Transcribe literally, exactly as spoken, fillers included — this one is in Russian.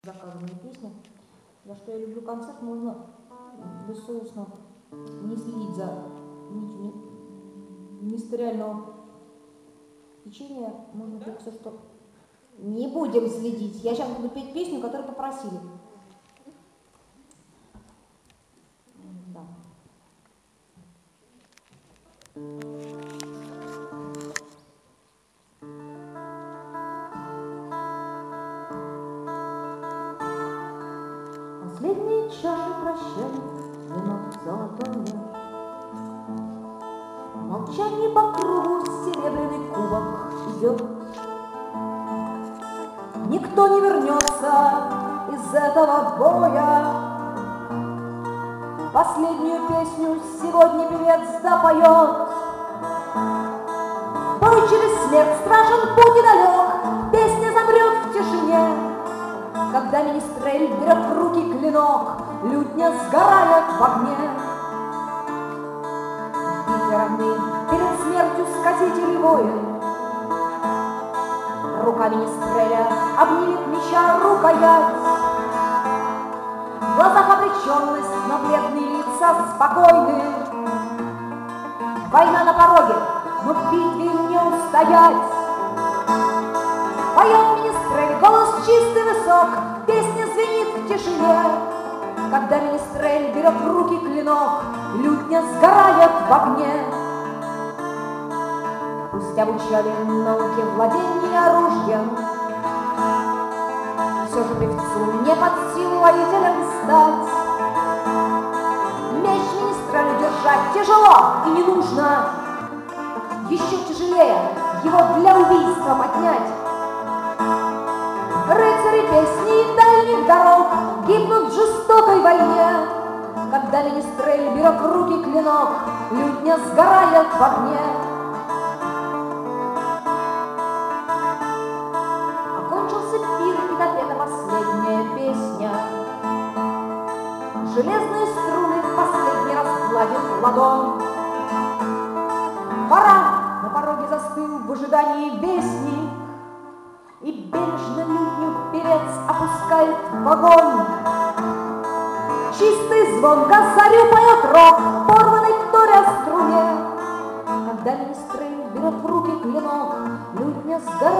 заказанные песни. За что я люблю концерт, можно бессовестно не следить за нитью мистериального течения. Можно петь все, что... Не будем следить. Я сейчас буду петь песню, которую попросили. Да. Последние чаши прощания, вино золотое, молчание по кругу, серебряный кубок идет. Никто не вернется из этого боя. Последнюю песню сегодня певец допоет. Бой через смерть страшен, путь и далек, песня замрет в тишине. Когда министрель берет в руки клинок, лютня сгорает в огне. Битве равны перед смертью сказитель и воин. Рука министреля обнимет меча рукоять. В глазах обреченность, но бледные лица спокойны. Война на пороге, но в битве не устоять. Поет министрель, голос чистый высок, песня звенит в тишине. Когда министрель берет в руки клинок, лютня сгорает в огне. Пусть обучали науке владения оружием, все же певцу не под силу воителям стать. Меч министрелю держать тяжело и не нужно, еще тяжелее его для убийства поднять. Рыцари песни дальних дорог гибнут в жестокой войне. Когда министрель берет в руки клинок, лютня сгорает в огне. Окончился пир, и допета последняя песня. Железные струны в последний раз гладит ладонь. Пора, на пороге застыл в ожидании вестник, и бережно лютню певец опускает в вагон. Чистый звон косарю поет рог, порванный вторя струне. Когда министрель берет в руки клинок, лютня сгорает